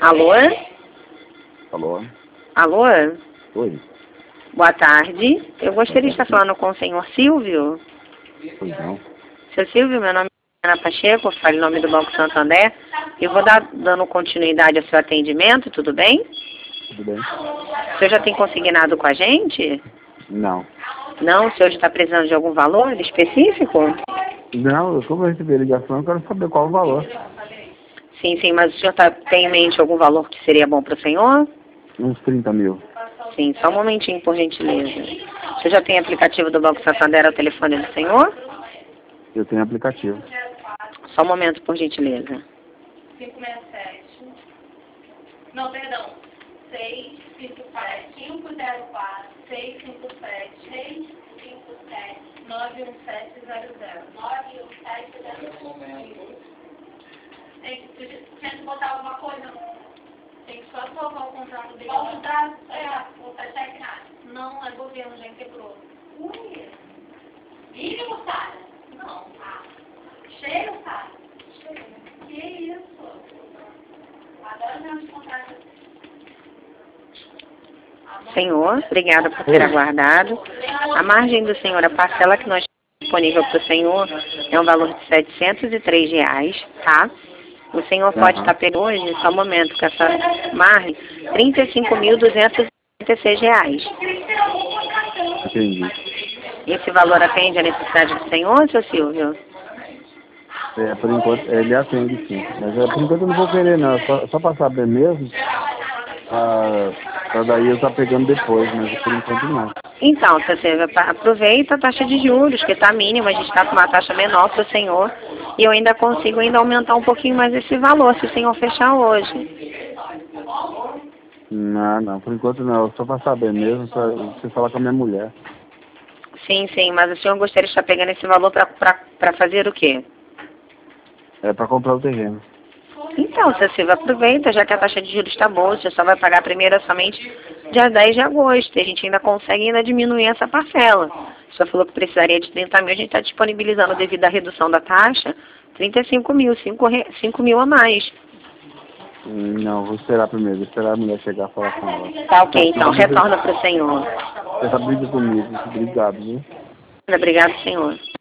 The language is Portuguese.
Alô? Alô? Alô? Oi? Boa tarde. Eu gostaria de estar falando com o senhor Silvio. Pois não. Seu Silvio, meu nome é Ana Pacheco, eu falo em nome do Banco Santander. Eu vou dando continuidade ao seu atendimento, tudo bem? Tudo bem? O senhor já tem consignado com a gente? Não. Não? O senhor está precisando de algum valor específico? Não, como eu recebi a ligação, eu quero saber qual o valor. Sim, sim, mas o senhor tem em mente algum valor que seria bom para o senhor? Uns 30 mil. Sim, só um momentinho, por gentileza. O senhor já tem aplicativo do Banco Santander ao telefone do senhor? Eu tenho aplicativo. Só um momento, por gentileza. 567. Não, perdão. 657 504 657 91700. Tem que botar alguma coisa? Tem que só salvar o contrato dele. Qual contrato? O cheque nada. Não, é governo, já integrou. Ui. Mínimo, Sara? Não. Cheio, Sara? Cheio. Que isso? Agora vamos contrato. Senhor, obrigada por ter aguardado. A margem do senhor, a parcela que nós temos disponível para o senhor é um valor de R$703, tá? O senhor pode estar pegando hoje, só um momento, com essa margem, R$35.236. Entendi. Esse valor atende a necessidade do senhor, seu Silvio? Por enquanto, ele atende sim. Mas por enquanto eu não vou querer não. Só para saber mesmo. Pra daí eu estar pegando depois, mas por enquanto não. Então, seu Silvio, aproveita a taxa de juros, que está mínima, a gente está com uma taxa menor para o senhor. E eu ainda consigo aumentar um pouquinho mais esse valor, se o senhor fechar hoje. Não, por enquanto não. Só para saber mesmo, pra você falar com a minha mulher. Sim, sim, mas o senhor gostaria de estar pegando esse valor para fazer o quê? É para comprar o terreno. Então, seu Silvio, aproveita, já que a taxa de juros está boa, você só vai pagar a primeira somente dia 10 de agosto. E a gente ainda consegue diminuir essa parcela. O senhor falou que precisaria de 30 mil, a gente está disponibilizando, devido à redução da taxa, 35 mil, 5 mil a mais. Não, vou esperar primeiro, vou esperar a mulher chegar e falar com ela. Tá ok, então, retorna para o senhor. Você tá briga comigo, obrigado, viu? Obrigado, senhor.